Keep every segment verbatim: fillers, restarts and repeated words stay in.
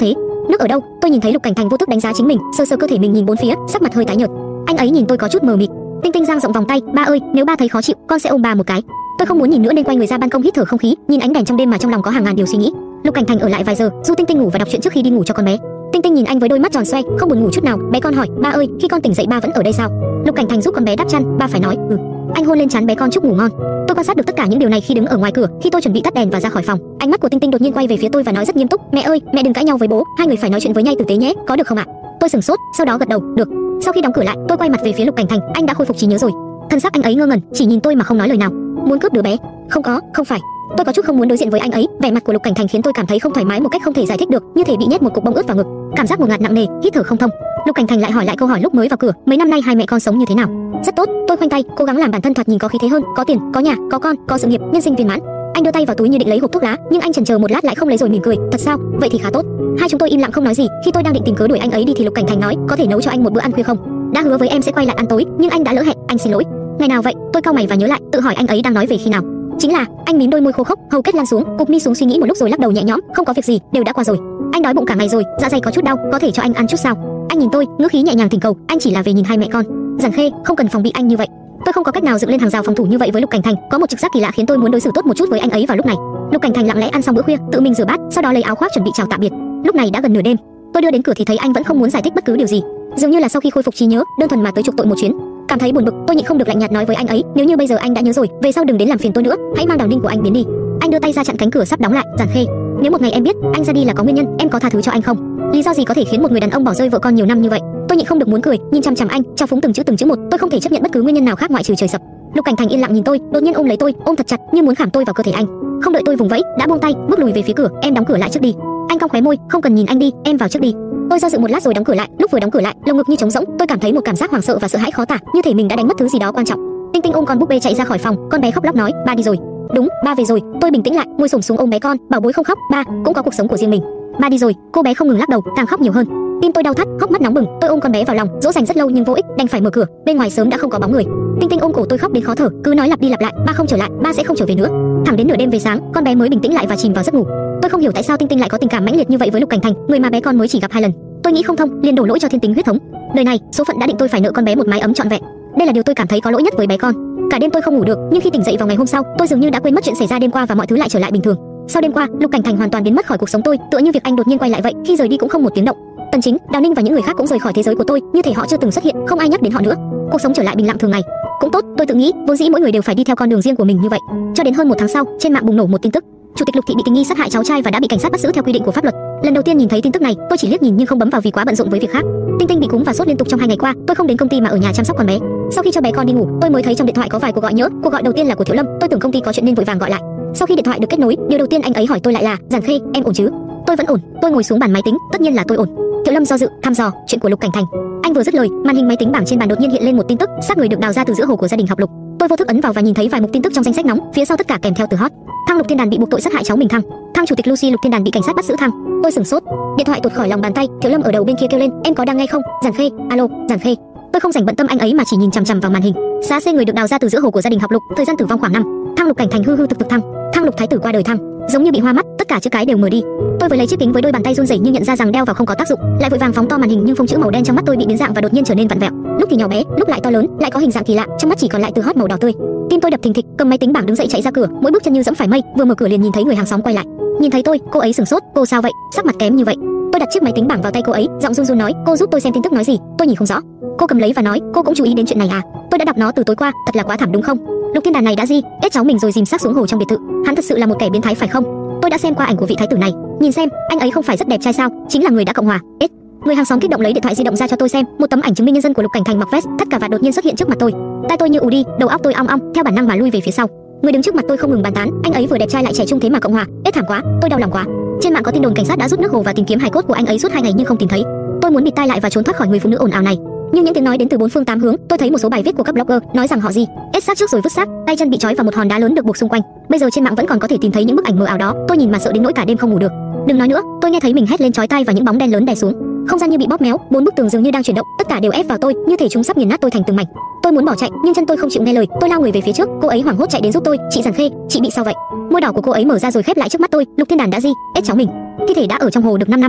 thế? Nước ở đâu? Tôi nhìn thấy Lục Cảnh Thành vô thức đánh giá chính mình, sơ sơ cơ thể mình nhìn bốn phía, sắc mặt hơi tái nhợt. Anh ấy nhìn tôi có chút mờ mịt. Tinh Tinh dang rộng vòng tay, ba ơi, nếu ba thấy khó chịu, con sẽ ôm ba một cái. Tôi không muốn nhìn nữa nên quay người ra ban công hít thở không khí, nhìn ánh đèn trong đêm mà trong lòng có hàng ngàn điều suy nghĩ. Lục Cảnh Thành ở lại vài giờ, du Tinh Tinh ngủ và đọc truyện trước khi đi ngủ cho con bé. Tinh Tinh nhìn anh với đôi mắt tròn xoe, không buồn ngủ chút nào. Bé con hỏi, ba ơi, khi con tỉnh dậy ba vẫn ở đây sao? Lục Cảnh Thành giúp con bé đắp chăn, ba phải nói, ừ. Anh hôn lên trán bé con chúc ngủ ngon. Tôi quan sát được tất cả những điều này khi đứng ở ngoài cửa, khi tôi chuẩn bị tắt đèn và ra khỏi phòng. Ánh mắt của Tinh Tinh đột nhiên quay về phía tôi và nói rất nghiêm túc, mẹ ơi, mẹ đừng cãi nhau với bố, hai người phải nói chuyện với nhau tử tế nhé, có được không ạ? Tôi sững sốt, sau đó gật đầu, được. Sau khi đóng cửa lại, tôi quay mặt về phía Lục Cảnh Thành, anh đã khôi phục trí nhớ rồi. Thân xác anh ấy ngơ ngẩn, chỉ nhìn tôi mà không nói lời nào. Muốn cướp đứa bé? Không có, không phải. Tôi có chút không muốn đối diện với anh ấy. Vẻ mặt của Lục Cảnh Thành khiến tôi cảm thấy không thoải mái một cách không thể giải thích được, như thể bị nhét một cục bông ướt vào ngực, cảm giác ngột ngạt nặng nề, hít thở không thông. Lục Cảnh Thành lại hỏi lại câu hỏi lúc mới vào cửa, mấy năm nay hai mẹ con sống như thế nào? Rất tốt, tôi khoanh tay, cố gắng làm bản thân thoạt nhìn có khí thế hơn, có tiền, có nhà, có con, có sự nghiệp, nhân sinh viên mãn. Anh đưa tay vào túi như định lấy hộp thuốc lá, nhưng anh chần chờ một lát lại không lấy rồi mỉm cười, thật sao? Vậy thì khá tốt. Hai chúng tôi im lặng không nói gì. Khi tôi đang định tìm cớ đuổi anh ấy đi thì Lục Cảnh Thành nói, có thể nấu cho anh một bữa ăn khuya không? Đã hứa với em sẽ quay lại ăn tối, nhưng anh đã lỡ hẹn, anh xin lỗi. Ngày nào vậy? Tôi cau mày và nhớ lại, tự hỏi anh ấy đang nói về khi nào. Chính là, anh mím đôi môi khô khốc, hầu kết lăn xuống, cụp mi xuống suy nghĩ một lúc rồi lắc đầu nhẹ nhõm, không có việc gì, đều đã qua rồi. Anh đói bụng cả ngày rồi, dạ dày có chút đau, có thể cho anh ăn chút sao? Anh nhìn tôi, ngữ khí nhẹ nhàng thỉnh cầu, anh chỉ là về nhìn hai mẹ con. Giản Khê, không cần phòng bị anh như vậy. Tôi không có cách nào dựng lên hàng rào phòng thủ như vậy với Lục Cảnh Thành, có một trực giác kỳ lạ khiến tôi muốn đối xử tốt một chút với anh ấy vào lúc này. Lục Cảnh Thành lặng lẽ ăn xong bữa khuya, tự mình rửa bát, sau đó lấy áo khoác chuẩn bị chào tạm biệt. Lúc này đã gần nửa đêm, tôi đưa đến cửa thì thấy anh vẫn không muốn giải thích bất cứ điều gì, dường như là sau khi khôi phục trí nhớ, đơn thuần mà tới chuộc tội một chuyến. Cảm thấy buồn bực, tôi nhịn không được lạnh nhạt nói với anh ấy, nếu như bây giờ anh đã nhớ rồi, về sau đừng đến làm phiền tôi nữa, hãy mang Đào Ninh của anh biến đi. Anh đưa tay ra chặn cánh cửa sắp đóng lại. Giản Khê, nếu một ngày em biết anh ra đi là có nguyên nhân, em có tha thứ cho anh không? Lý do gì có thể khiến một người đàn ông bỏ rơi vợ con nhiều năm như vậy? Tôi nhịn không được muốn cười, nhìn chằm chằm anh, trao phúng từng chữ từng chữ một. Tôi không thể chấp nhận bất cứ nguyên nhân nào khác ngoại trừ trời sập. Lục Cảnh Thành yên lặng nhìn tôi, đột nhiên ôm lấy tôi, ôm thật chặt, như muốn khảm tôi vào cơ thể anh. Không đợi tôi vùng vẫy, đã buông tay, bước lùi về phía cửa. Em đóng cửa lại trước đi. Anh cong khóe môi, không cần nhìn anh đi, em vào trước đi. Tôi do dự một lát rồi đóng cửa lại. Lúc vừa đóng cửa lại, lồng ngực như trống rỗng, tôi cảm thấy một cảm giác hoảng sợ và sợ hãi khó tả, như thể mình đã đánh mất thứ gì đó quan trọng. Tinh Tinh ôm con búp bê chạy ra khỏi phòng, con bé khóc lóc nói, ba đi rồi. Đúng, ba về rồi. Tôi bình tĩnh lại, ngồi xổm xuống ôm bé con, bảo bối không khóc, ba cũng có cuộc sống của riêng mình. Ba đi rồi. Cô bé không ngừng lắc đầu, càng khóc nhiều hơn. Tim tôi đau thắt, hốc mắt nóng bừng. Tôi ôm con bé vào lòng, dỗ dành rất lâu nhưng vô ích, đành phải mở cửa. Bên ngoài sớm đã không có bóng người. Tinh Tinh ôm cổ tôi khóc đến khó thở, cứ nói lặp đi lặp lại, ba không trở lại, ba sẽ không trở về nữa. Thẳng đến nửa đêm về sáng, con bé mới bình tĩnh lại và chìm vào giấc ngủ. Tôi không hiểu tại sao Tinh Tinh lại có tình cảm mãnh liệt như vậy với Lục Cảnh Thành, người mà bé con mới chỉ gặp hai lần. Tôi nghĩ không thông, liền đổ lỗi cho thiên tính huyết thống. Đời này, số phận đã định tôi phải nợ con bé một mái ấm trọn vẹn. Đây là điều tôi cảm thấy có lỗi nhất với bé con. Cả đêm tôi không ngủ được, nhưng khi tỉnh dậy vào ngày hôm sau, tôi dường như đã quên mất chuyện xảy ra đêm qua và mọi thứ lại trở lại bình thường. Sau đêm qua, Lục Cảnh Thành hoàn toàn biến mất khỏi cuộc sống tôi, tựa như việc anh đột nhiên quay lại vậy, khi rời đi cũng không một tiếng động. Tần Chính, Đào Ninh và những người khác cũng rời khỏi thế giới của tôi, như thể họ chưa từng xuất hiện, không ai nhắc đến họ nữa. Cuộc sống trở lại bình lặng thường ngày. Cũng tốt, tôi tự nghĩ, vốn dĩ mỗi người đều phải đi theo con đường riêng của mình như vậy. Cho đến hơn một tháng sau, trên mạng bùng nổ một tin tức, Chủ tịch Lục Thị bị tình nghi sát hại cháu trai và đã bị cảnh sát bắt giữ theo quy định của pháp luật. Lần đầu tiên nhìn thấy tin tức này, tôi chỉ liếc nhìn nhưng không bấm vào vì quá bận rộn với việc khác. Tinh Tinh bị cúm và sốt liên tục trong hai ngày qua, tôi không đến công ty mà ở nhà chăm sóc con bé. Sau khi cho bé con đi ngủ, tôi mới thấy trong điện thoại có vài cuộc gọi nhỡ. Cuộc gọi đầu tiên là của Thiệu Lâm, tôi tưởng công ty có chuyện nên vội vàng gọi lại. Sau khi điện thoại được kết nối, điều đầu tiên anh ấy hỏi tôi lại là, Giản Khê, em ổn chứ? Tôi vẫn ổn. Tôi ngồi xuống bàn máy tính, tất nhiên là tôi ổn. Thiệu Lâm do dự, thăm dò chuyện của Lục Cảnh Thành. Anh vừa dứt lời, màn hình máy tính bảng trên bàn đột nhiên hiện lên một tin tức, xác người được đào ra từ giữa hồ của gia đình học Lục. Tôi vô thức ấn vào và nhìn thấy vài mục tin tức trong danh sách nóng, phía sau tất cả kèm theo từ hot. Thăng Lục Thiên Đàn bị buộc tội sát hại cháu mình Thăng. Thăng chủ tịch Lucy Lục Thiên Đàn bị cảnh sát bắt giữ Thăng. Tôi sửng sốt, điện thoại tuột khỏi lòng bàn tay. Thiệu Lâm ở đầu bên kia kêu lên, em có đang nghe không? Giản Khê, alo, Giản Khê. Tôi không dành bận tâm anh ấy mà chỉ nhìn chằm chằm vào màn hình. Xá C người được đào ra từ giữa hồ của gia đình học Lục, thời gian tử vong khoảng năm. Thăng Lục Cảnh Thành hư hư thực thực Thăng. Thăng Lục thái tử qua đời Thăng. Giống như bị hoa mắt, tất cả chữ cái đều mờ đi. Tôi vừa lấy chiếc kính với đôi bàn tay run rẩy nhưng nhận ra rằng đeo vào không có tác dụng, lại vội vàng phóng to màn hình nhưng phông chữ màu đen trong mắt tôi bị biến dạng và đột nhiên trở nên vặn vẹo. Lúc thì nhỏ bé, lúc lại to lớn, lại có hình dạng kỳ lạ, trong mắt chỉ còn lại từ hot màu đỏ tươi. Tim tôi đập thình thịch, cầm máy tính bảng đứng dậy chạy ra cửa, mỗi bước chân như dẫm phải mây, vừa mở cửa liền nhìn thấy người hàng xóm quay lại. Nhìn thấy tôi, cô ấy sửng sốt, cô sao vậy, sắc mặt kém như vậy? Tôi đặt chiếc máy tính bảng vào tay cô ấy, giọng run run nói, cô giúp tôi xem tin tức nói gì? Tôi nhìn không rõ. Cô cầm lấy và nói, cô cũng chú ý đến chuyện này à? Tôi đã đọc nó từ tối qua, thật là quá thảm đúng không? Lục Thiên Đàn này đã gì, ép cháu mình rồi dìm xác xuống hồ trong biệt thự. Hắn thật sự là một kẻ biến thái phải không? Tôi đã xem qua ảnh của vị thái tử này, nhìn xem, anh ấy không phải rất đẹp trai sao? Chính là người đã cộng hòa. Ết. Người hàng xóm kích động lấy điện thoại di động ra cho tôi xem, một tấm ảnh chứng minh nhân dân của Lục Cảnh Thành mặc vest, thắt cà vạt đột nhiên xuất hiện trước mặt tôi. Tai tôi như ù đi, đầu óc tôi ong ong, theo bản năng mà lui về phía sau. Người đứng trước mặt tôi không ngừng bàn tán, anh ấy vừa đẹp trai lại trẻ trung thế mà cộng hòa. Ết thảm quá, tôi đau lòng quá. Trên mạng có tin đồn cảnh sát đã rút nước hồ và tìm kiếm hài cốt của anh ấy suốt hai ngày nhưng không tìm thấy. Tôi muốn bịt tai lại và trốn thoát khỏi người phụ nữ ồn ào này. Nhưng những tiếng nói đến từ bốn phương tám hướng, tôi thấy một số bài viết của các blogger nói rằng họ gì, ép xác trước rồi vứt xác, tay chân bị trói vào một hòn đá lớn được buộc xung quanh. Bây giờ trên mạng vẫn còn có thể tìm thấy những bức ảnh mờ ảo đó. Tôi nhìn mà sợ đến nỗi cả đêm không ngủ được. Đừng nói nữa, tôi nghe thấy mình hét lên chói tai và những bóng đen lớn đè xuống. Không gian như bị bóp méo, bốn bức tường dường như đang chuyển động, tất cả đều ép vào tôi, như thể chúng sắp nghiền nát tôi thành từng mảnh. Tôi muốn bỏ chạy, nhưng chân tôi không chịu nghe lời, tôi lao người về phía trước. Cô ấy hoảng hốt chạy đến giúp tôi, chị Giản Khê, chị bị sao vậy? Môi đỏ của cô ấy mở ra rồi khép lại trước mắt tôi. Lục Thiên Đàn đã gì, ép cháu mình. Thi thể đã ở trong hồ được năm năm.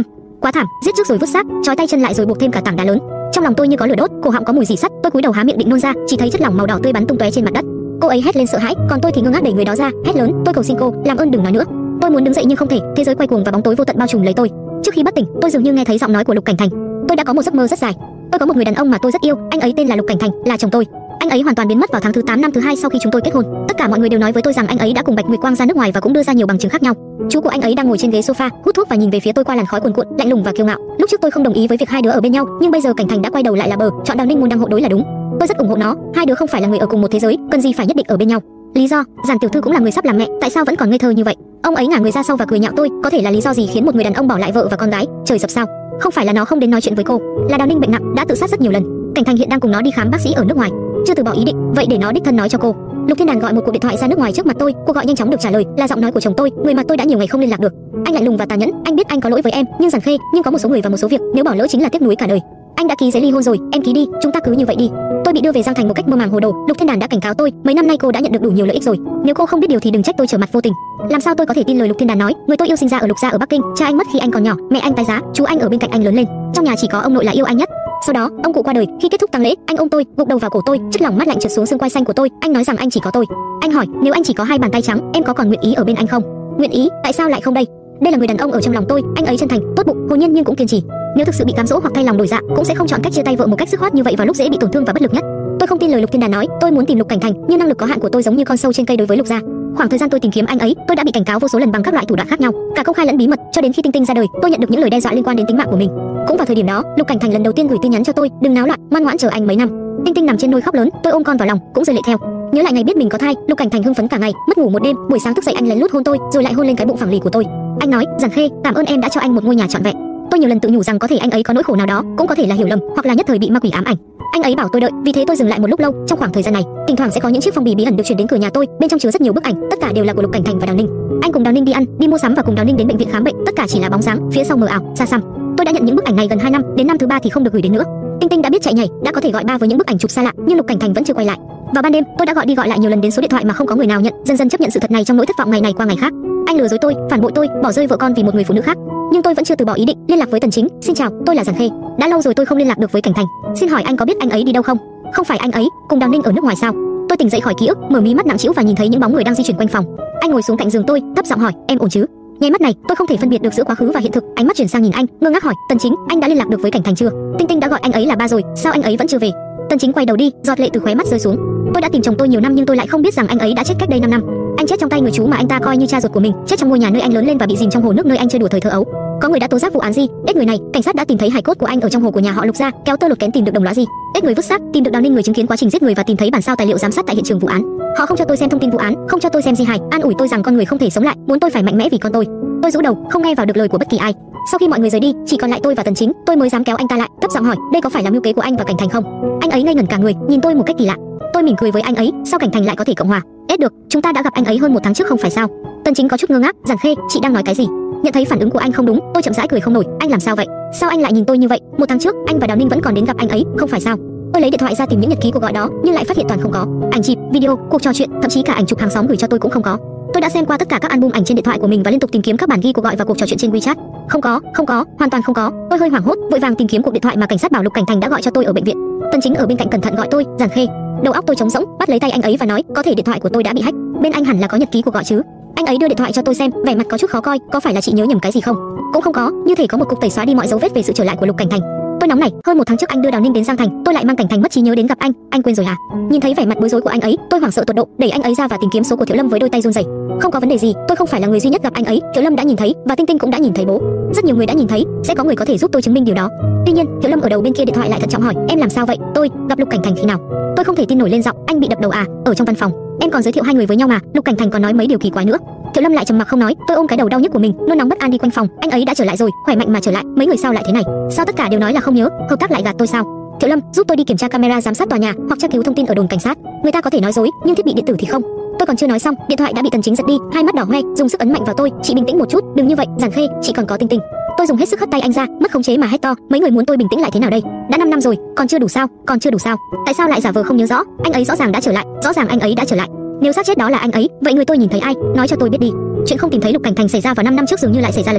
Quá thảm, giết trước rồi vứt xác, trói tay chân lại rồi buộc thêm cả tảng đá lớn. Trong lòng tôi như có lửa đốt, cổ họng có mùi rỉ sắt, tôi cúi đầu há miệng định nôn ra, chỉ thấy chất lỏng màu đỏ tươi bắn tung tóe trên mặt đất. Cô ấy hét lên sợ hãi, còn tôi thì ngơ ngác đẩy người đó ra, hét lớn, tôi cầu xin cô, làm ơn đừng nói nữa. Tôi muốn đứng dậy nhưng không thể, thế giới quay cuồng và bóng tối vô tận bao trùm lấy tôi. Trước khi bất tỉnh, tôi dường như nghe thấy giọng nói của Lục Cảnh Thành. Tôi đã có một giấc mơ rất dài. Tôi có một người đàn ông mà tôi rất yêu, anh ấy tên là Lục Cảnh Thành, là chồng tôi. Anh ấy hoàn toàn biến mất vào tháng thứ tám năm thứ hai sau khi chúng tôi kết hôn. Tất cả mọi người đều nói với tôi rằng anh ấy đã cùng Bạch Nguyệt Quang ra nước ngoài và cũng đưa ra nhiều bằng chứng khác nhau. Chú của anh ấy đang ngồi trên ghế sofa, hút thuốc và nhìn về phía tôi qua làn khói cuồn cuộn, lạnh lùng và kiêu ngạo. Lúc trước tôi không đồng ý với việc hai đứa ở bên nhau, nhưng bây giờ Cảnh Thành đã quay đầu lại là bờ, chọn Đào Ninh môn đăng hộ đối là đúng. Tôi rất ủng hộ nó, hai đứa không phải là người ở cùng một thế giới, cần gì phải nhất định ở bên nhau. Lý do, Giản tiểu thư cũng là người sắp làm mẹ, tại sao vẫn còn ngây thơ như vậy? Ông ấy ngả người ra sau và cười nhạo tôi, có thể là lý do gì khiến một người đàn ông bỏ lại vợ và con gái? Trời sập sao? Không phải là nó không đến nói chuyện với cô, là Đào Ninh bệnh nặng, đã tự sát rất nhiều lần. Cảnh Thành hiện đang cùng nó đi khám bác sĩ ở nước ngoài, chưa từ bỏ ý định, vậy để nó đích thân nói cho cô. Lục Thiên Đàn gọi một cuộc điện thoại ra nước ngoài trước mặt tôi, cuộc gọi nhanh chóng được trả lời là giọng nói của chồng tôi, người mà tôi đã nhiều ngày không liên lạc được. Anh lạnh lùng và tàn nhẫn, anh biết anh có lỗi với em, nhưng Giản Khê, nhưng có một số người và một số việc, nếu bỏ lỡ chính là tiếc nuối cả đời. Anh đã ký giấy ly hôn rồi, em ký đi, chúng ta cứ như vậy đi. Tôi bị đưa về Giang Thành một cách mơ màng hồ đồ. Lục Thiên Đàn đã cảnh cáo tôi, mấy năm nay cô đã nhận được đủ nhiều lợi ích rồi, nếu cô không biết điều thì đừng trách tôi trở mặt vô tình. Làm sao tôi có thể tin lời Lục Thiên Đàn nói? Người tôi yêu sinh ra ở Lục gia ở Bắc Kinh, cha anh mất khi anh còn nhỏ, mẹ anh tái giá, chú anh ở bên cạnh anh lớn lên, trong nhà chỉ có ông nội là yêu anh nhất. Sau đó, ông cụ qua đời, khi kết thúc tang lễ, anh ôm tôi, gục đầu vào cổ tôi, chất lỏng mát lạnh trượt xuống xương quai xanh của tôi. Anh nói rằng anh chỉ có tôi. Anh hỏi, nếu anh chỉ có hai bàn tay trắng, em có còn nguyện ý ở bên anh không? Nguyện ý? Tại sao lại không đây? Đây là người đàn ông ở trong lòng tôi, anh ấy chân thành, tốt bụng, hồn nhiên nhưng cũng kiên trì. Nếu thực sự bị cám dỗ hoặc thay lòng đổi dạ, cũng sẽ không chọn cách chia tay vợ một cách dứt khoát như vậy vào lúc dễ bị tổn thương và bất lực nhất. Tôi không tin lời Lục Thiên Đàn nói, tôi muốn tìm Lục Cảnh Thành, nhưng năng lực có hạn của tôi giống như con sâu trên cây đối với Lục gia. Khoảng thời gian tôi tìm kiếm anh ấy, tôi đã bị cảnh cáo vô số lần bằng các loại thủ đoạn khác nhau, cả công khai lẫn bí mật, cho đến khi Tinh Tinh ra đời, tôi nhận được những lời đe dọa liên quan đến tính mạng của mình. Cũng vào thời điểm đó, Lục Cảnh Thành lần đầu tiên gửi tin nhắn cho tôi, đừng náo loạn, ngoan ngoãn chờ anh mấy năm. Tinh Tinh nằm trên nôi khóc lớn, tôi ôm con vào lòng, cũng rơi lệ theo. Nhớ lại ngày biết mình có thai, Lục Cảnh Thành hưng phấn cả ngày, mất ngủ một đêm, buổi sáng thức dậy anh lén lút hôn tôi, rồi lại hôn lên cái bụng phẳng lì của tôi. Anh nói, Giản Khê, cảm ơn em đã cho anh một ngôi nhà trọn vẹn. Tôi nhiều lần tự nhủ rằng có thể anh ấy có nỗi khổ nào đó, cũng có thể là hiểu lầm, hoặc là nhất thời bị ma quỷ ám ảnh. Anh ấy bảo tôi đợi, vì thế tôi dừng lại một lúc lâu. Trong khoảng thời gian này, thỉnh thoảng sẽ có những chiếc phong bì bí ẩn được chuyển đến cửa nhà tôi, bên trong chứa rất nhiều bức ảnh, tất cả đều là của Lục Cảnh Thành và Đào Ninh. Anh cùng Đào Ninh đi ăn, đi mua sắm và cùng Đào Ninh đến bệnh viện khám bệnh, tất cả chỉ là bóng dáng, phía sau mờ ảo, xa xăm. Tôi đã nhận những bức ảnh này gần hai năm, đến năm thứ ba thì không được gửi đến nữa. Tinh Tinh đã biết chạy nhảy, đã có thể gọi ba với những bức ảnh chụp xa lạ, nhưng Lục Cảnh Thành vẫn chưa quay lại. Vào ban đêm, tôi đã gọi đi gọi lại nhiều lần đến số điện thoại mà không có người nào nhận, dần dần chấp nhận sự thật này trong nỗi thất vọng ngày này qua ngày khác. Anh lừa dối tôi, phản bội tôi, bỏ rơi vợ con vì một người phụ nữ khác. Nhưng tôi vẫn chưa từ bỏ ý định, liên lạc với Tần Chính. Xin chào, tôi là Giản Khê. Đã lâu rồi tôi không liên lạc được với Cảnh Thành. Xin hỏi anh có biết anh ấy đi đâu không? Không phải anh ấy cùng Đào Ninh ở nước ngoài sao? Tôi tỉnh dậy khỏi ký ức, mở mí mắt nặng trĩu và nhìn thấy những bóng người đang di chuyển quanh phòng. Anh ngồi xuống cạnh giường tôi, thấp giọng hỏi, em ổn chứ? Nháy mắt này, tôi không thể phân biệt được giữa quá khứ và hiện thực. Ánh mắt chuyển sang nhìn anh, ngơ ngác hỏi, Tần Chính, anh đã liên lạc được với Cảnh Thành chưa? Tinh Tinh đã gọi anh ấy là ba rồi, sao anh ấy vẫn chưa về? Tần Chính quay đầu đi, giọt lệ từ khóe mắt rơi xuống. Tôi đã tìm chồng tôi nhiều năm nhưng tôi lại không biết rằng anh ấy đã chết cách đây năm năm. Anh chết trong tay người chú mà anh ta coi như cha ruột của mình, chết trong ngôi nhà nơi anh lớn lên và bị dìm trong hồ nước nơi anh chơi đùa thời thơ ấu. Có người đã tố giác vụ án gì? Ếch người này, cảnh sát đã tìm thấy hài cốt của anh ở trong hồ của nhà họ Lục gia, kéo tơ lột kén tìm được đồng lõa gì? Ếch người vứt xác, tìm được Đào Ninh người chứng kiến quá trình giết người và tìm thấy bản sao tài liệu giám sát tại hiện trường vụ án. Họ không cho tôi xem thông tin vụ án, không cho tôi xem di hài, an ủi tôi rằng con người không thể sống lại, muốn tôi phải mạnh mẽ vì con tôi. Tôi rũ đầu, không nghe vào được lời của bất kỳ ai. Sau khi mọi người rời đi, chỉ còn lại tôi và Tần Chính, tôi mới dám kéo anh ta lại, thấp giọng hỏi, đây có phải là mưu kế của anh và Cảnh Thành không? Anh ấy ngây ngẩn cả người, nhìn tôi một cách kỳ lạ. Tôi mỉm cười với anh ấy, sao Cảnh Thành lại có thể cộng hòa? Ết được, chúng ta đã gặp anh ấy hơn một tháng trước không phải sao? Tần Chính có chút ngơ ngác, Giản Khê, chị đang nói cái gì? Nhận thấy phản ứng của anh không đúng, tôi chậm rãi cười không nổi, anh làm sao vậy? Sao anh lại nhìn tôi như vậy? Một tháng trước, anh và Đào Ninh vẫn còn đến gặp anh ấy, không phải sao? Tôi lấy điện thoại ra tìm những nhật ký cuộc gọi đó, nhưng lại phát hiện toàn không có. Ảnh chụp, video, cuộc trò chuyện, thậm chí cả ảnh chụp hàng xóm gửi cho tôi cũng không có. Tôi đã xem qua tất cả các album ảnh trên điện thoại của mình và liên tục tìm kiếm các bản ghi cuộc gọi và cuộc trò chuyện trên WeChat. Không có, không có, hoàn toàn không có. Tôi hơi hoảng hốt, vội vàng tìm kiếm cuộc điện thoại mà cảnh sát bảo Lục Cảnh Thành đã gọi cho tôi ở bệnh viện. Tần Chính ở bên cạnh cẩn thận gọi tôi, Giản Khê. Đầu óc tôi trống rỗng, bắt lấy tay anh ấy và nói, có thể điện thoại của tôi đã bị hack, bên anh hẳn là có nhật ký cuộc gọi chứ? Anh ấy đưa điện thoại cho tôi xem, vẻ mặt có chút khó coi, có phải là chị nhớ nhầm cái gì không? Cũng không có, như thể có một cục tẩy xóa đi mọi dấu vết về sự trở lại của Lục Cảnh Thành. Tôi nóng này, hơn một tháng trước anh đưa Đào Ninh đến Giang Thành, tôi lại mang Cảnh Thành mất trí nhớ đến gặp anh, anh quên rồi hả? Nhìn thấy vẻ mặt bối rối của anh ấy, tôi hoảng sợ tột độ, đẩy anh ấy ra và tìm kiếm số của Thiệu Lâm với đôi tay run rẩy. Không có vấn đề gì, tôi không phải là người duy nhất gặp anh ấy, Thiệu Lâm đã nhìn thấy và Tinh Tinh cũng đã nhìn thấy bố. Rất nhiều người đã nhìn thấy, sẽ có người có thể giúp tôi chứng minh điều đó. Tuy nhiên, Thiệu Lâm ở đầu bên kia điện thoại lại thận trọng hỏi, em làm sao vậy? Tôi gặp Lục Cảnh Thành khi nào? Tôi không thể tin nổi lên giọng, anh bị đập đầu à? Ở trong văn phòng, em còn giới thiệu hai người với nhau mà. Lục Cảnh Thành còn nói mấy điều kỳ quái nữa. Thiệu Lâm lại trầm mặc không nói, tôi ôm cái đầu đau nhức của mình, nôn nóng bất an đi quanh phòng. Anh ấy đã trở lại rồi, khỏe mạnh mà trở lại. Mấy người sao lại thế này? Sao tất cả đều nói là không nhớ, hợp tác lại gạt tôi sao? Thiệu Lâm, giúp tôi đi kiểm tra camera giám sát tòa nhà hoặc tra cứu thông tin ở đồn cảnh sát. Người ta có thể nói dối, nhưng thiết bị điện tử thì không. Tôi còn chưa nói xong, điện thoại đã bị Tần Chính giật đi, hai mắt đỏ hoe, dùng sức ấn mạnh vào tôi. Chị bình tĩnh một chút, đừng như vậy, Giản Khê, chị còn có Tinh Tinh. Tôi dùng hết sức hất tay anh ra, mất khống chế mà hét to, mấy người muốn tôi bình tĩnh lại thế nào đây? Đã năm năm rồi, còn chưa đủ sao? Còn chưa đủ sao? Tại sao lại giả vờ không nhớ rõ? Anh ấy rõ ràng đã trở lại, rõ ràng anh ấy đã trở lại. Nếu xác chết đó là anh ấy, vậy người tôi nhìn thấy ai? Nói cho tôi biết đi. Chuyện không tìm thấy Lục Cảnh Thành xảy ra vào năm năm trước dường như lại xảy ra lần nữa.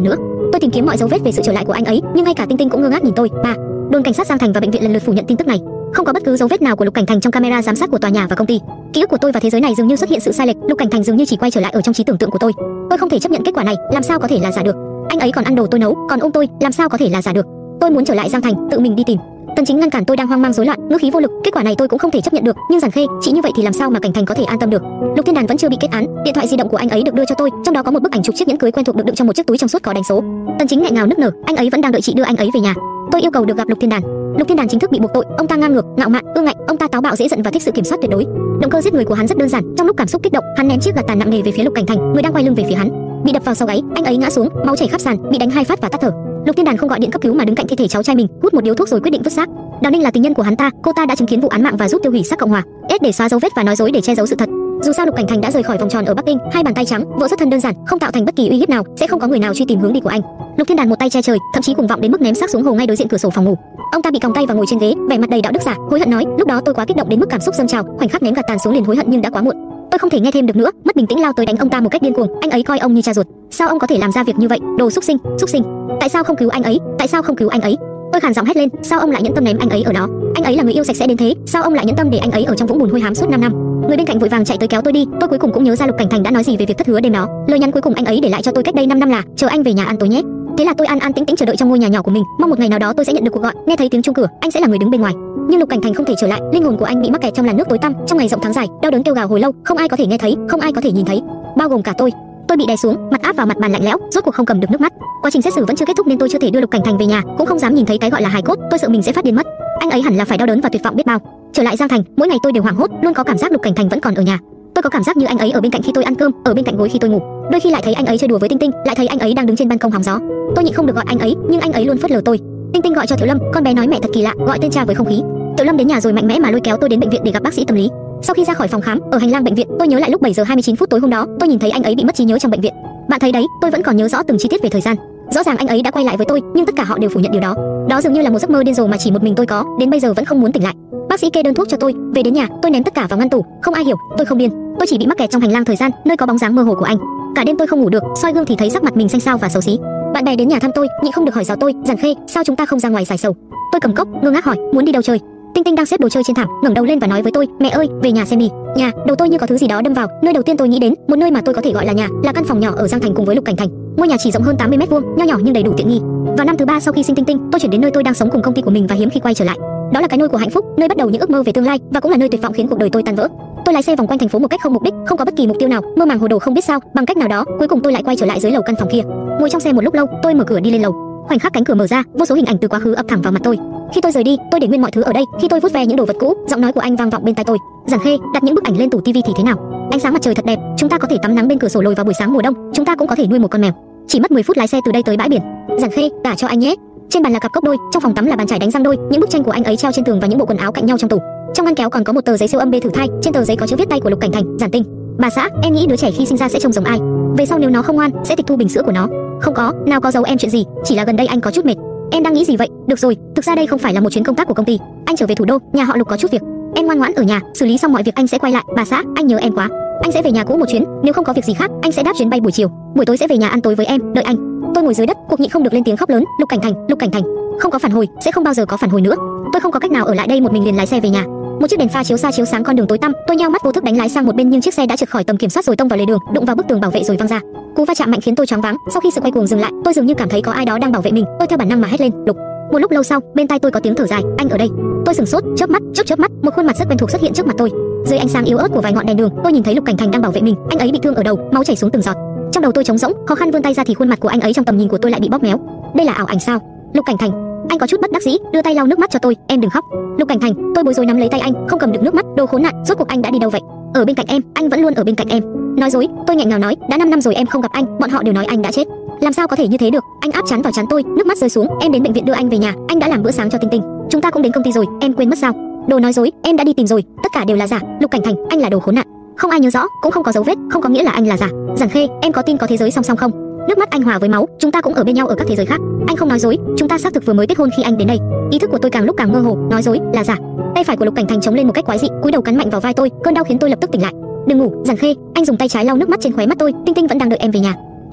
Tôi tìm kiếm mọi dấu vết về sự trở lại của anh ấy, nhưng ngay cả Tinh Tinh cũng ngơ ngác nhìn tôi. ba. Đồn cảnh sát Giang Thành và bệnh viện lần lượt phủ nhận tin tức này. Không có bất cứ dấu vết nào của Lục Cảnh Thành trong camera giám sát của tòa nhà và công ty. Ký ức của tôi và thế giới này dường như xuất hiện sự sai lệch. Lục Cảnh Thành dường như chỉ quay trở lại ở trong trí tưởng tượng của tôi. Tôi không thể chấp nhận kết quả này, làm sao có thể là giả được? Anh ấy còn ăn đồ tôi nấu, còn ôm tôi, làm sao có thể là giả được? Tôi muốn trở lại Giang Thành, tự mình đi tìm. Tần Chính ngăn cản tôi đang hoang mang rối loạn, ngữ khí vô lực. Kết quả này tôi cũng không thể chấp nhận được, nhưng Giản Khê, chỉ như vậy thì làm sao mà Cảnh Thành có thể an tâm được? Lục Thiên Đàn vẫn chưa bị kết án, điện thoại di động của anh ấy được đưa cho tôi, trong đó có một bức ảnh chụp chiếc nhẫn cưới quen thuộc được đựng trong một chiếc túi trong suốt có đánh số. Tần Chính nghẹn ngào nức nở, anh ấy vẫn đang đợi chị đưa anh ấy về nhà. Tôi yêu cầu được gặp Lục Thiên Đàn. Lục Thiên Đàn chính thức bị buộc tội, ông ta ngang ngược, ngạo mạn, ương ngạnh, ông ta táo bạo dễ giận và thích sự kiểm soát tuyệt đối. Động cơ giết người của hắn rất đơn giản, trong lúc cảm xúc kích động, hắn ném chiếc gạt tàn nặng nề về phía Lục Cảnh Thành, người đang quay lưng về phía hắn. Bị đập vào sau gáy, anh ấy ngã xuống, máu chảy khắp sàn, bị đánh hai phát và tắt thở. Lục Thiên Đàn không gọi điện cấp cứu mà đứng cạnh thi thể cháu trai mình, hút một điếu thuốc rồi quyết định vứt xác. Đào Ninh là tình nhân của hắn ta, cô ta đã chứng kiến vụ án mạng và giúp tiêu hủy xác Cộng Hòa, ết để xóa dấu vết và nói dối để che giấu sự thật. Dù sao Lục Cảnh Thành đã rời khỏi vòng tròn ở Bắc Kinh, hai bàn tay trắng, vợ xuất thân đơn giản, không tạo thành bất kỳ uy hiếp nào, sẽ không có người nào truy tìm hướng đi của anh. Lục Thiên Đàn một tay che trời, thậm chí cuồng vọng đến mức ném xác xuống hồ ngay đối diện cửa sổ phòng ngủ. Ông ta bị còng tay và ngồi trên ghế, vẻ mặt đầy đạo đức giả, hối hận nói, lúc đó tôi quá kích động đến mức cảm xúc dâng trào, khoảnh khắc ném gạt tàn xuống liền hối hận nhưng đã quá muộn. Tôi không thể nghe thêm được nữa, mất bình tĩnh lao tới đánh ông ta một cách điên cuồng. Anh ấy coi ông như cha ruột, sao ông có thể làm ra việc như vậy? Đồ xúc sinh, xúc sinh! Tại sao không cứu anh ấy? Tại sao không cứu anh ấy? Tôi khàn giọng hét lên, sao ông lại nhẫn tâm ném anh ấy ở đó? Anh ấy là người yêu sạch sẽ đến thế, sao ông lại nhẫn tâm để anh ấy ở trong vũng bùn hôi hám suốt năm năm? Người bên cạnh vội vàng chạy tới kéo tôi đi. Tôi cuối cùng cũng nhớ ra Lục Cảnh Thành đã nói gì về việc thất hứa đêm đó. Lời nhắn cuối cùng anh ấy để lại cho tôi cách đây năm năm là chờ anh về nhà ăn tối nhé. Thế là tôi an an tĩnh tĩnh chờ đợi trong ngôi nhà nhỏ của mình, mong một ngày nào đó tôi sẽ nhận được cuộc gọi, nghe thấy tiếng chuông cửa, anh sẽ là người đứng bên ngoài. Nhưng Lục Cảnh Thành không thể trở lại, linh hồn của anh bị mắc kẹt trong làn nước tối tăm. Trong ngày rộng tháng dài, đau đớn kêu gào hồi lâu, không ai có thể nghe thấy, không ai có thể nhìn thấy, bao gồm cả tôi. Tôi bị đè xuống, mặt áp vào mặt bàn lạnh lẽo, rốt cuộc không cầm được nước mắt. Quá trình xét xử vẫn chưa kết thúc nên tôi chưa thể đưa Lục Cảnh Thành về nhà, cũng không dám nhìn thấy cái gọi là hài cốt, tôi sợ mình sẽ phát điên mất. Anh ấy hẳn là phải đau đớn và tuyệt vọng biết bao. Trở lại Giang Thành, mỗi ngày tôi đều hoảng hốt, luôn có cảm giác Lục Cảnh Thành vẫn còn ở nhà. Tôi có cảm giác như anh ấy ở bên cạnh khi tôi ăn cơm, ở bên cạnh gối khi tôi ngủ. Đôi khi lại thấy anh ấy chơi đùa với Tinh Tinh, lại thấy anh ấy đang đứng trên ban công hóng gió. Tôi nhịn không được gọi anh ấy, nhưng anh ấy luôn phớt lờ tôi. Tinh Tinh gọi cho Tiểu Lâm, con bé nói mẹ thật kỳ lạ, gọi tên cha với không khí. Tiểu Lâm đến nhà rồi mạnh mẽ mà lôi kéo tôi đến bệnh viện để gặp bác sĩ tâm lý. Sau khi ra khỏi phòng khám, ở hành lang bệnh viện, tôi nhớ lại lúc bảy giờ hai mươi chín phút tối hôm đó, tôi nhìn thấy anh ấy bị mất trí nhớ trong bệnh viện. Bạn thấy đấy, tôi vẫn còn nhớ rõ từng chi tiết về thời gian. Rõ ràng anh ấy đã quay lại với tôi, nhưng tất cả họ đều phủ nhận điều đó. Đó dường như là một giấc mơ điên rồ mà chỉ một mình tôi có, đến bây giờ vẫn không muốn tỉnh lại. Bác sĩ kê đơn thuốc cho tôi, về đến nhà, tôi ném tất cả vào ngăn tủ, không ai hiểu, tôi không điên, tôi chỉ bị mắc kẹt trong hành lang thời gian, nơi có bóng dáng mơ hồ của anh. Cả đêm tôi không ngủ được, soi gương thì thấy sắc mặt mình xanh xao và xấu xí. Bạn bè đến nhà thăm tôi, nhịn không được hỏi dò tôi, Giản Khê, sao chúng ta không ra ngoài giải sầu? Tôi cầm cốc, ngơ ngác hỏi, muốn đi đâu chơi? Tinh Tinh đang xếp đồ chơi trên thảm, ngẩng đầu lên và nói với tôi, mẹ ơi, về nhà xem đi. Nhà, đầu tôi như có thứ gì đó đâm vào, nơi đầu tiên tôi nghĩ đến, một nơi mà tôi có thể gọi là nhà, là căn phòng nhỏ ở Giang Thành cùng với Lục Cảnh Thành. Ngôi nhà chỉ rộng hơn tám mươi mét vuông, nho nhỏ nhưng đầy đủ tiện nghi. Vào năm thứ ba sau khi sinh Tinh Tinh, tôi chuyển đến nơi tôi đang sống cùng công ty của mình và hiếm khi quay trở lại. Đó là cái nôi của hạnh phúc, nơi bắt đầu những ước mơ về tương lai và cũng là nơi tuyệt vọng khiến cuộc đời tôi tan vỡ. Tôi lái xe vòng quanh thành phố một cách không mục đích, không có bất kỳ mục tiêu nào, mơ màng hồ đồ không biết sao, bằng cách nào đó, cuối cùng tôi lại quay trở lại dưới lầu căn phòng kia. Ngồi trong xe một lúc lâu, tôi mở cửa đi lên lầu. Khoảnh khắc cánh cửa mở ra, vô số hình ảnh từ quá khứ ập thẳng vào mặt tôi. Khi tôi rời đi, tôi để nguyên mọi thứ ở đây. Khi tôi vuốt ve những đồ vật cũ, giọng nói của anh vang vọng bên tai tôi. Giản Khê, đặt những bức ảnh lên tủ tivi thì thế nào? Ánh sáng mặt trời thật đẹp, chúng ta có thể tắm nắng bên cửa sổ lồi vào buổi sáng mùa đông, chúng ta cũng có thể nuôi một con mèo. Chỉ mất mười phút lái xe từ đây tới bãi biển. Giản Khê, tả cho anh nhé. Trên bàn là cặp cốc đôi, trong phòng tắm là bàn chải đánh răng đôi, những bức tranh của anh ấy treo trên tường và những bộ quần áo cạnh nhau trong tủ. Trong ngăn kéo còn có một tờ giấy siêu âm bê thử thai, trên tờ giấy có chữ viết tay của Lục Cảnh Thành, Giản Tinh. Bà xã, em nghĩ đứa trẻ khi sinh ra sẽ trông giống ai? Về sau nếu nó không ngoan, sẽ tịch thu bình sữa của nó. Không có, nào có giấu em chuyện gì, chỉ là gần đây anh có chút mệt. Em đang nghĩ gì vậy? Được rồi, thực ra đây không phải là một chuyến công tác của công ty. Anh trở về thủ đô, nhà họ Lục có chút việc. Em ngoan ngoãn ở nhà, xử lý xong mọi việc anh sẽ quay lại. Bà xã, anh nhớ em quá. Anh sẽ về nhà cũ một chuyến, nếu không có việc gì khác, anh sẽ đáp chuyến bay buổi chiều. Buổi tối sẽ về nhà ăn tối với em, đợi anh. Tôi ngồi dưới đất, cuộc nhịn không được lên tiếng khóc lớn. Lục Cảnh Thành, Lục Cảnh Thành, không có phản hồi, sẽ không bao giờ có phản hồi nữa. Tôi không có cách nào ở lại đây một mình liền lái xe về nhà. Một chiếc đèn pha chiếu xa chiếu sáng con đường tối tăm, tôi nheo mắt vô thức đánh lái sang một bên nhưng chiếc xe đã trượt khỏi tầm kiểm soát rồi tông vào lề đường, đụng vào bức tường bảo vệ rồi văng ra. Cú va chạm mạnh khiến tôi choáng váng. Sau khi sự quay cuồng dừng lại, tôi dường như cảm thấy có ai đó đang bảo vệ mình. Tôi theo bản năng mà hét lên, Lục. Một lúc lâu sau, bên tai tôi có tiếng thở dài, anh ở đây. Tôi sửng sốt, chớp mắt, chớp chớp mắt, một khuôn mặt rất quen thuộc xuất hiện trước mặt tôi. Dưới ánh sáng yếu ớt của vài ngọn đèn đường, tôi nhìn thấy Lục Cảnh Thành đang bảo vệ mình. Anh ấy bị thương ở đầu, máu chảy xuống từng giọt. Trong đầu tôi trống rỗng, khó khăn vươn tay ra thì khuôn mặt của anh ấy trong tầm nhìn của tôi lại bị bóp méo. Đây là ảo ảnh sao? Lục Cảnh Thành, anh có chút bất đắc dĩ, đưa tay lau nước mắt cho tôi. Em đừng khóc. Lục Cảnh Thành, tôi bối rối nắm lấy tay anh, không cầm được nước mắt. Đồ khốn nạn, rốt cuộc anh đã đi đâu vậy? Ở bên cạnh em, anh vẫn luôn ở bên cạnh em. Nói dối, tôi nghẹn ngào nói, đã năm năm rồi em không gặp anh, bọn họ đều nói anh đã chết. Làm sao có thể như thế được? Anh áp chán vào trán tôi, nước mắt rơi xuống. Em đến bệnh viện đưa anh về nhà, anh đã làm bữa sáng cho Tinh Tinh. Chúng ta cũng đến công ty rồi, em quên mất sao? Đồ nói dối, em đã đi tìm rồi, tất cả đều là giả. Lục Cảnh Thành, anh là đồ khốn nạn. Không ai nhớ rõ, cũng không có dấu vết, không có nghĩa là anh là giả. Giản Khê, em có tin có thế giới song song không? Nước mắt anh hòa với máu, chúng ta cũng ở bên nhau ở các thế giới khác. Anh không nói dối, chúng ta xác thực vừa mới kết hôn khi anh đến đây. Ý thức của tôi càng lúc càng mơ hồ, nói dối là giả. Tay phải của Lục Cảnh Thành chống lên một cách quái dị, cúi đầu cắn mạnh vào vai tôi, cơn đau khiến tôi lập tức tỉnh lại. Đừng ngủ, Giản Khê, anh dùng tay trái lau nước mắt trên khóe mắt tôi. Tinh Tinh vẫn đang đợi em về nhà.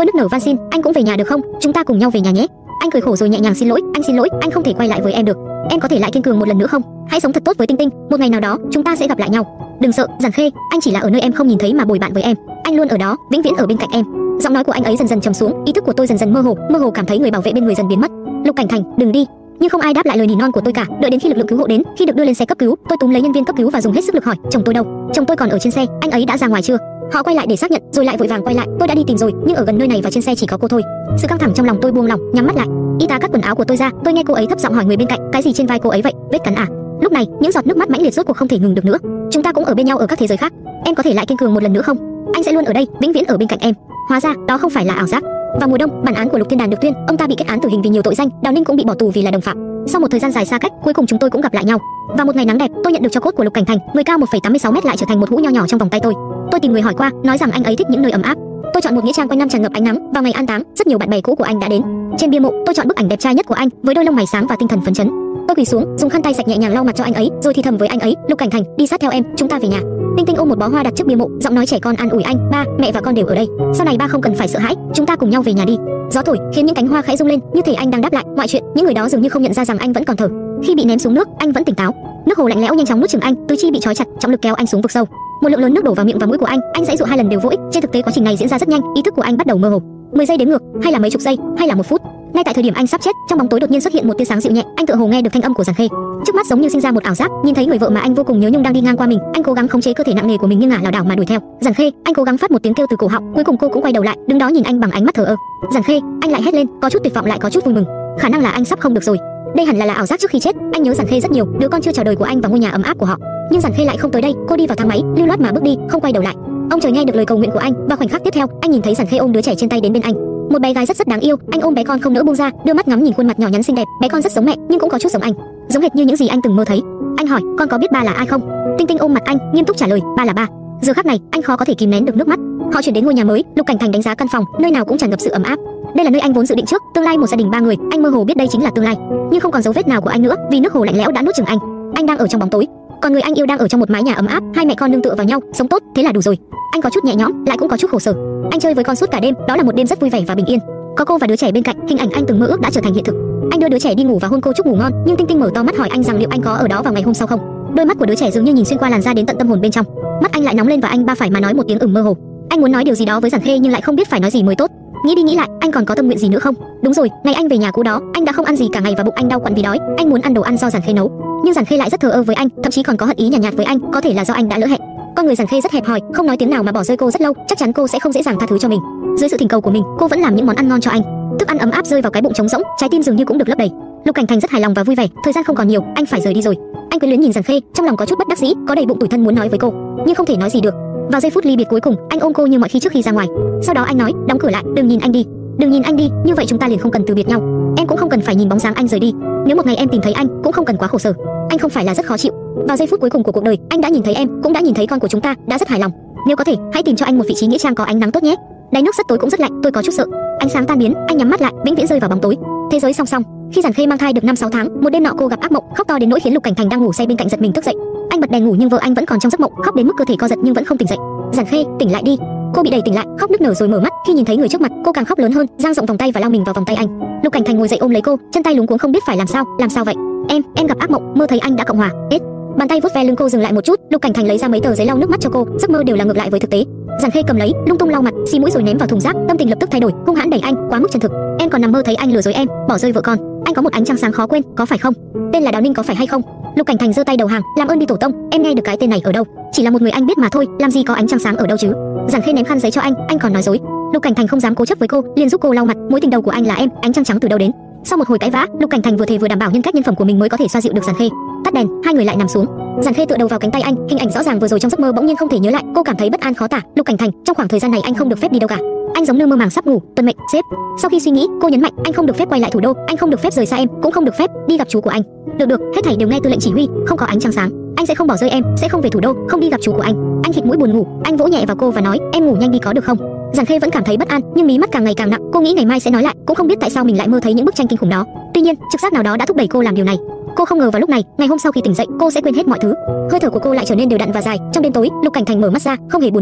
Tôi nức nở van xin, anh cũng về nhà được không? Chúng ta cùng nhau về nhà nhé. Anh cười khổ rồi nhẹ nhàng xin lỗi, anh xin lỗi, anh không thể quay lại với em được. Em có thể lại kiên cường một lần nữa không? Hãy sống thật tốt với Tinh Tinh, một ngày nào đó chúng ta sẽ gặp lại nhau. Đừng sợ, Giản Khê, anh chỉ là ở nơi em không nhìn thấy mà bồi bạn với em. Anh luôn ở đó, vĩnh viễn ở bên cạnh em. Giọng nói của anh ấy dần dần trầm xuống, ý thức của tôi dần dần mơ hồ, mơ hồ cảm thấy người bảo vệ bên người dần biến mất. Lục Cảnh Thành, đừng đi. Nhưng không ai đáp lại lời nỉ non của tôi cả. Đợi đến khi lực lượng cứu hộ đến, khi được đưa lên xe cấp cứu, tôi túm lấy nhân viên cấp cứu và dùng hết sức lực hỏi, chồng tôi đâu? Chồng tôi còn ở trên xe, anh ấy đã ra ngoài chưa? Họ quay lại để xác nhận, rồi lại vội vàng quay lại. Tôi đã đi tìm rồi, nhưng ở gần nơi này và trên xe chỉ có cô thôi. Sự căng thẳng trong lòng tôi buông lỏng, nhắm mắt lại. Y tá cắt quần áo của tôi ra, tôi nghe cô ấy thấp giọng hỏi người bên cạnh, cái gì trên vai cô ấy vậy? Vết cắn à? Lúc này, những giọt nước mắt mãnh liệt rốt cuộc không thể ngừng được nữa. Chúng ta cũng ở bên nhau ở các thế giới khác. Em có thể lại kiên cường một lần nữa không? Anh sẽ luôn ở đây, vĩnh viễn ở bên cạnh em. Hóa ra, đó không phải là ảo giác. Vào mùa đông, bản án của Lục Thiên Đàn được tuyên, ông ta bị kết án tử hình vì nhiều tội danh, Đào Ninh cũng bị bỏ tù vì là đồng phạm. Sau một thời gian dài xa cách, cuối cùng chúng tôi cũng gặp lại nhau. Và một ngày nắng đẹp, tôi nhận được cho cốt của Lục Cảnh Thành, người cao một phẩy tám mươi sáu mét lại trở thành một hũ nho nhỏ trong vòng tay tôi. Tôi tìm người hỏi qua, nói rằng anh ấy thích những nơi ấm áp. Tôi chọn một nghĩa trang quanh năm tràn ngập ánh nắng. Vào ngày an táng, rất nhiều bạn bè cũ của anh đã đến. Trên bia mộ, tôi chọn bức ảnh đẹp trai nhất của anh, với đôi lông mày sáng và tinh thần phấn chấn. Tôi quỳ xuống, dùng khăn tay sạch nhẹ nhàng lau mặt cho anh ấy, rồi thì thầm với anh ấy, Lục Cảnh Thành, đi sát theo em, chúng ta về nhà. Tinh Tinh ôm một bó hoa đặt trước bia mộ, giọng nói trẻ con an ủi anh, ba, mẹ và con đều ở đây. Sau này ba không cần phải sợ hãi, chúng ta cùng nhau về nhà đi. Gió thổi khiến những cánh hoa khẽ rung lên, như thể anh đang đáp lại mọi chuyện. Những người đó dường như không nhận ra rằng anh vẫn còn thở. Khi bị ném xuống nước, anh vẫn tỉnh táo. Nước hồ lạnh lẽo nhanh chóng nuốt chửng anh, tứ chi bị trói chặt, trọng lực kéo anh xuống vực sâu. Một lượng lớn nước đổ vào miệng và mũi của anh, anh giãy giụa hai lần đều vô ích. Trên thực tế quá trình này diễn ra rất nhanh, ý thức của anh bắt đầu mơ hồ. mười giây đếm ngược, hay là mấy chục giây, hay là một phút. Ngay tại thời điểm anh sắp chết, trong bóng tối đột nhiên xuất hiện một tia sáng dịu nhẹ, anh tựa hồ nghe được thanh âm của Giản Khê. Trước mắt giống như sinh ra một ảo giác, nhìn thấy người vợ mà anh vô cùng nhớ nhung đang đi ngang qua mình, anh cố gắng khống chế cơ thể nặng nề của mình nghiêng ngả lảo đảo mà đuổi theo. Giản Khê, anh cố gắng phát một tiếng kêu từ cổ họng, cuối cùng cô cũng quay đầu lại, đứng đó nhìn anh bằng ánh mắt thờ ơ. Giản Khê, anh lại hét lên, có chút tuyệt vọng lại có chút vui mừng. Khả năng là anh sắp không được rồi. Đây hẳn là là ảo giác trước khi chết. Anh nhớ Giản Khê rất nhiều, đứa con chưa chào đời của anh và ngôi nhà ấm áp của họ. Nhưng Giản Khê lại không tới đây, cô đi vào thang máy, lưu loát mà bước đi, không quay đầu lại. Ông trời nghe được lời cầu nguyện của anh, và khoảnh khắc tiếp theo, anh nhìn thấy Giản Khê ôm đứa trẻ trên tay đến bên anh. Một bé gái rất rất đáng yêu, anh ôm bé con không nỡ buông ra, đưa mắt ngắm nhìn khuôn mặt nhỏ nhắn xinh đẹp. Bé con rất giống mẹ, nhưng cũng có chút giống anh, giống hệt như những gì anh từng mơ thấy. Anh hỏi, con có biết ba là ai không? Tinh Tinh ôm mặt anh, nghiêm túc trả lời, ba là ba. Giờ khắc này, anh khó có thể kìm nén được nước mắt. Họ chuyển đến ngôi nhà mới, Lục Cảnh Thành đánh giá căn phòng, nơi nào cũng tràn ngập sự ấm áp. Đây là nơi anh vốn dự định trước, tương lai một gia đình ba người, anh mơ hồ biết đây chính là tương lai, nhưng không còn dấu vết nào của anh nữa, vì nước hồ lạnh lẽo đã nuốt chửng anh. Anh đang ở trong bóng tối, còn người anh yêu đang ở trong một mái nhà ấm áp, hai mẹ con nương tựa vào nhau, sống tốt, thế là đủ rồi. Anh có chút nhẹ nhõm, lại cũng có chút khổ sở. Anh chơi với con suốt cả đêm, đó là một đêm rất vui vẻ và bình yên. Có cô và đứa trẻ bên cạnh, hình ảnh anh từng mơ ước đã trở thành hiện thực. Anh đưa đứa trẻ đi ngủ và hôn cô chúc ngủ ngon, nhưng Tinh Tinh mở to mắt hỏi anh rằng liệu anh có ở đó vào ngày hôm sau không. Đôi mắt của đứa trẻ dường như nhìn xuyên qua làn da đến tận tâm hồn bên trong. Mắt anh lại nóng lên và anh ba phải mà nói một tiếng ửng mơ hồ. Anh muốn nói điều gì đó với Giản Khê nhưng lại không biết phải nói gì mới tốt. Nghĩ đi nghĩ lại, anh còn có tâm nguyện gì nữa không? Đúng rồi, ngày anh về nhà cũ đó, anh đã không ăn gì cả ngày và bụng anh đau quặn vì đói. Anh muốn ăn đồ ăn do Giản Khê nấu, nhưng Giản Khê lại rất thờ ơ với anh, thậm chí còn có hận ý nhàn nhạt, nhạt với anh. Có thể là do anh đã lỡ hẹn. Con người Giản Khê rất hẹp hòi, không nói tiếng nào mà bỏ rơi cô rất lâu, chắc chắn cô sẽ không dễ dàng tha thứ cho mình. Dưới sự thỉnh cầu của mình, cô vẫn làm những món ăn ngon cho anh. Thức ăn ấm áp rơi vào cái bụng trống rỗng, trái tim dường như cũng được lấp đầy. Lục Cảnh Thành rất hài lòng và vui vẻ. Thời gian không còn nhiều, anh phải rời đi rồi. Anh quyến luyến nhìn Giản Khê, trong lòng có chút bất đắc dĩ, có đầy bụng tủi thân muốn nói với cô, nhưng không thể nói gì được. Vào giây phút ly biệt cuối cùng, anh ôm cô như mọi khi trước khi ra ngoài. Sau đó anh nói, đóng cửa lại, đừng nhìn anh đi, đừng nhìn anh đi, như vậy chúng ta liền không cần từ biệt nhau. Em cũng không cần phải nhìn bóng dáng anh rời đi. Nếu một ngày em tìm thấy anh, cũng không cần quá khổ sở. Anh không phải là rất khó chịu. Vào giây phút cuối cùng của cuộc đời, anh đã nhìn thấy em, cũng đã nhìn thấy con của chúng ta, đã rất hài lòng. Nếu có thể, hãy tìm cho anh một vị trí nghĩa trang có ánh nắng tốt nhé. Đáy nước rất tối cũng rất lạnh, tôi có chút sợ. Ánh sáng tan biến, anh nhắm mắt lại, vĩnh viễn rơi vào bóng tối. Thế giới song song. Khi Giản Khê mang thai được năm sáu tháng, một đêm nọ cô gặp ác mộng, khóc to đến nỗi khiến Lục Cảnh Thành đang ngủ say bên cạnh giật mình thức dậy. Anh bật đèn ngủ nhưng vợ anh vẫn còn trong giấc mộng, khóc đến mức cơ thể co giật nhưng vẫn không tỉnh dậy. Giản Khê, tỉnh lại đi. Cô bị đẩy tỉnh lại, khóc nức nở rồi mở mắt. Khi nhìn thấy người trước mặt, cô càng khóc lớn hơn, dang rộng vòng tay và lao mình vào vòng tay anh. Lục Cảnh Thành ngồi dậy ôm lấy cô, chân tay luống cuống không biết phải làm sao. Làm sao vậy? Em, em gặp ác mộng, mơ thấy anh đã cộng hòa. Ết. Bàn tay vuốt ve lưng cô dừng lại một chút, Lục Cảnh Thành lấy ra mấy tờ giấy lau nước mắt cho cô. Giấc mơ đều là ngược lại với thực tế. Giản Khê cầm lấy, lung tung lau mặt, xì mũi rồi ném vào thùng rác. Tâm tình lập tức thay đổi, hung hãn đẩy anh, quá mức chân thực. Em còn nằm mơ thấy anh lừa dối em, bỏ rơi vợ con. Anh có một ánh trăng sáng khó quên, có phải không? Tên là Đào Ninh có phải hay không? Lục Cảnh Thành giơ tay đầu hàng, làm ơn đi tổ tông, em nghe được cái tên này ở đâu? Chỉ là một người anh biết mà thôi, làm gì có ánh trăng sáng ở đâu chứ? Giản Khê ném khăn giấy cho anh, anh còn nói dối. Lục Cảnh Thành không dám cố chấp với cô, liền giúp cô lau mặt. Mối tình đầu của anh là em, ánh trăng trắng từ đâu đến? Sau một hồi cãi vã, Lục Cảnh Thành vừa thề vừa đảm bảo nhân cách nhân phẩm của mình mới có thể xoa dịu được Giản Khê. Tắt đèn, hai người lại nằm xuống. Giản Khê tựa đầu vào cánh tay anh, hình ảnh rõ ràng vừa rồi trong giấc mơ bỗng nhiên không thể nhớ lại, cô cảm thấy bất an khó tả. Lục Cảnh Thành, trong khoảng thời gian này anh không được phép đi đâu cả. Anh giống như mơ màng sắp ngủ, tuân mệnh, sếp. Sau khi suy nghĩ, cô nhấn mạnh, anh không được phép quay lại thủ đô, anh không được phép rời xa em, cũng không được phép đi gặp chú của anh. Được được, hết thảy đều nghe tư lệnh chỉ huy, không có ánh trăng sáng, anh sẽ không bỏ rơi em, sẽ không về thủ đô, không đi gặp chú của anh. Anh khịt mũi buồn ngủ, anh vỗ nhẹ vào cô và nói, em ngủ nhanh đi có được không? Giản Khê vẫn cảm thấy bất an, nhưng mí mắt càng ngày càng nặng. Cô nghĩ ngày mai sẽ nói lại, cũng không biết tại sao mình lại mơ thấy những bức tranh kinh khủng đó. Tuy nhiên, trực giác nào đó đã thúc đẩy cô làm điều này. Cô không ngờ vào lúc này, ngày hôm sau khi tỉnh dậy, cô sẽ quên hết mọi thứ. Hơi thở của cô lại trở nên đều đặn và dài. Trong đêm tối, Lục Cảnh Thành mở mắt ra, không hề buồn ngủ.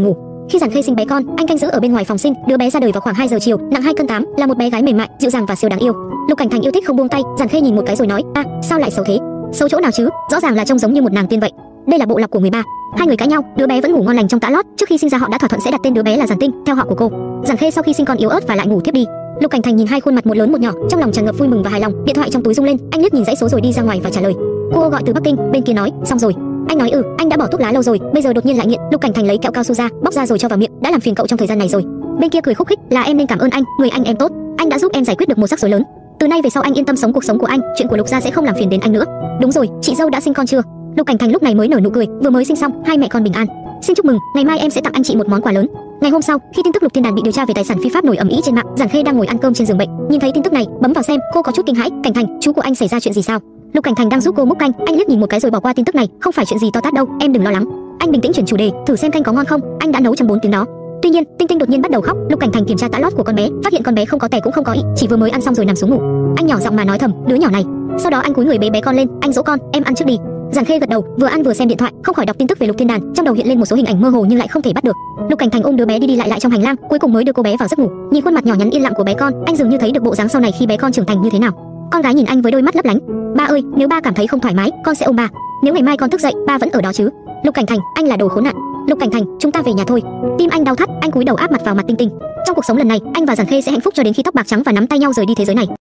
Khi Giản Khê sinh bé con, anh canh giữ ở bên ngoài phòng sinh, đứa bé ra đời vào khoảng hai giờ chiều, nặng hai cân tám, là một bé gái mềm mại, dịu dàng và siêu đáng yêu. Lục Cảnh Thành yêu thích không buông tay, Giản Khê nhìn một cái rồi nói, a, sao lại xấu thế? Xấu chỗ nào chứ? Rõ ràng là trông giống như một nàng tiên vậy. Đây là bộ lọc của người ba. Hai người cãi nhau, đứa bé vẫn ngủ ngon lành trong tã lót. Trước khi sinh ra họ đã thỏa thuận sẽ đặt tên đứa bé là Giản Tinh, theo họ của cô. Giản Khê sau khi sinh con yếu ớt và lại ngủ thiếp đi. Lục Cảnh Thành nhìn hai khuôn mặt một lớn một nhỏ, trong lòng tràn ngập vui mừng và hài lòng. Điện thoại trong túi rung lên, anh liếc nhìn dãy số rồi đi ra ngoài và trả lời. Cô gọi từ Bắc Kinh, bên kia nói, xong rồi. Anh nói ừ, anh đã bỏ thuốc lá lâu rồi, bây giờ đột nhiên lại nghiện. Lục Cảnh Thành lấy kẹo cao su ra, bóc ra rồi cho vào miệng, đã làm phiền cậu trong thời gian này rồi. Bên kia cười khúc khích, là em nên cảm ơn anh, người anh em tốt, anh đã giúp em giải quyết được một rắc rối lớn. Từ nay về sau anh yên tâm sống cuộc sống của anh, chuyện của Lục gia sẽ không làm phiền đến anh nữa. Đúng rồi, chị dâu đã sinh con chưa? Lục Cảnh Thành lúc này mới nở nụ cười, vừa mới sinh xong, hai mẹ con bình an. Xin chúc mừng, ngày mai em sẽ tặng anh chị một món quà lớn. Ngày hôm sau, khi tin tức Lục Thiên Đàn bị điều tra về tài sản phi pháp nổi ầm ĩ trên mạng, Giản Khê đang ngồi ăn cơm trên giường bệnh, nhìn thấy tin tức này, bấm vào xem, cô có chút kinh hãi. Cảnh Thành, chú của anh xảy ra chuyện gì sao? Lục Cảnh Thành đang giúp cô múc canh, anh liếc nhìn một cái rồi bỏ qua tin tức này, không phải chuyện gì to tát đâu, em đừng lo lắng. Anh bình tĩnh chuyển chủ đề, thử xem canh có ngon không, anh đã nấu trong bốn tiếng đó. Tuy nhiên, Tinh Tinh đột nhiên bắt đầu khóc, Lục Cảnh Thành kiểm tra tã lót của con bé, phát hiện con bé không có tè cũng không có ị, chỉ vừa mới ăn xong rồi nằm xuống ngủ. Anh nhỏ giọng mà nói thầm, đứa nhỏ này. Sau đó anh cúi người bế bé con lên, anh dỗ con, em ăn trước đi. Giản Khê gật đầu, vừa ăn vừa xem điện thoại, không khỏi đọc tin tức về Lục Thiên Đàn, trong đầu hiện lên một số hình ảnh mơ hồ nhưng lại không thể bắt được. Lục Cảnh Thành ôm đứa bé đi đi lại lại trong hành lang, cuối cùng mới đưa cô bé vào giấc ngủ. Nhìn khuôn mặt nhỏ nhắn yên lặng của bé con, anh dường như thấy được bộ dáng sau này khi bé con trưởng thành như thế nào. Con gái nhìn anh với đôi mắt lấp lánh. Ba ơi, nếu ba cảm thấy không thoải mái, con sẽ ôm ba. Nếu ngày mai con thức dậy, ba vẫn ở đó chứ? Lục Cảnh Thành, anh là đồ khốn nạn. Lục Cảnh Thành, chúng ta về nhà thôi. Tim anh đau thắt, anh cúi đầu áp mặt vào mặt Tinh Tinh. Trong cuộc sống lần này, anh và Giản Khê sẽ hạnh phúc cho đến khi tóc bạc trắng và nắm tay nhau rời đi thế giới này.